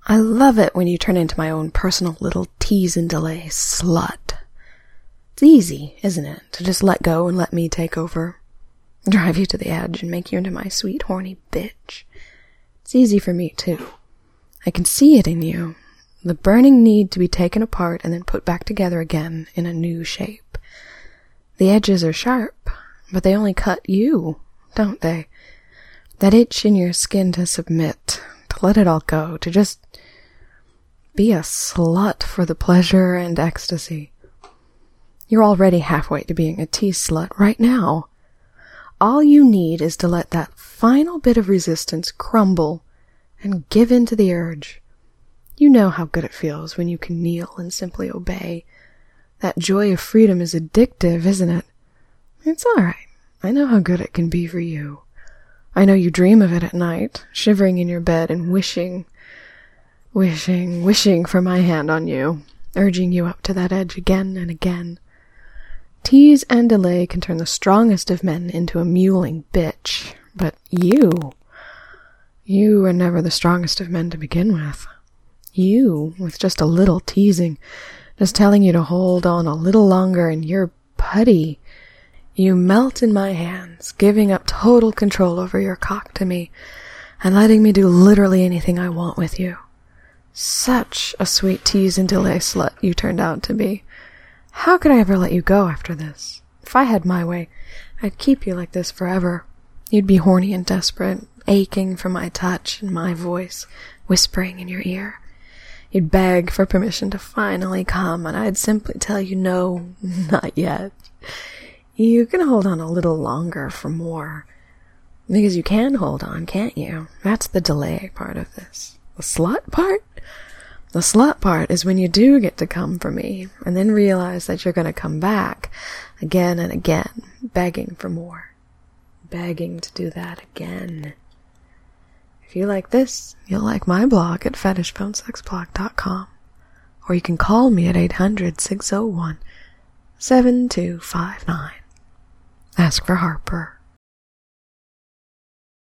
I love it when you turn into my own personal little tease and delay slut. It's easy, isn't it, to just let go and let me take over, drive you to the edge and make you into my sweet horny bitch. It's easy for me too. I can see it in you, the burning need to be taken apart and then put back together again in a new shape. The edges are sharp, but they only cut you, don't they? That itch in your skin to submit, to let it all go, to just be a slut for the pleasure and ecstasy. You're already halfway to being a tease slut right now. All you need is to let that final bit of resistance crumble and give in to the urge. You know how good it feels when you can kneel and simply obey. That joy of freedom is addictive, isn't it? It's all right. I know how good it can be for you. I know you dream of it at night, shivering in your bed and wishing for my hand on you, urging you up to that edge again and again. Tease and delay can turn the strongest of men into a mewling bitch, but you were never the strongest of men to begin with. You, with just a little teasing, just telling you to hold on a little longer, and you're putty. You melt in my hands, giving up total control over your cock to me, and letting me do literally anything I want with you. Such a sweet tease and delay slut you turned out to be. How could I ever let you go after this? If I had my way, I'd keep you like this forever. You'd be horny and desperate, aching for my touch and my voice, whispering in your ear. You'd beg for permission to finally come, and I'd simply tell you no, not yet. You can hold on a little longer for more. Because you can hold on, can't you? That's the delay part of this. The slut part? The slut part is when you do get to come for me, and then realize that you're going to come back again and again, begging for more. Begging to do that again. If you like this, you'll like my blog at fetishphonesexblog.com. Or you can call me at 800-601-7259. Ask for Harper.